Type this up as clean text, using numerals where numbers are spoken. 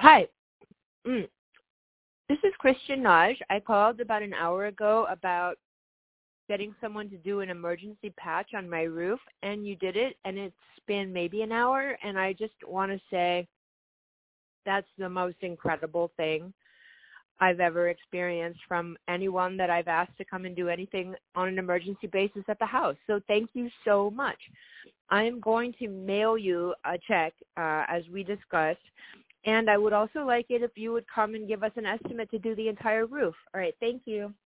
Hi. Mm. This is Christian Naj. I called about an hour ago about getting someone to do an emergency patch on my roof, and you did it, and it's been maybe an hour, and I just want to say that's the most incredible thing I've ever experienced from anyone that I've asked to come and do anything on an emergency basis at the house. So thank you so much. I am going to mail you a check, as we discussed, and I would also like it if you would come and give us an estimate to do the entire roof. All right, thank you.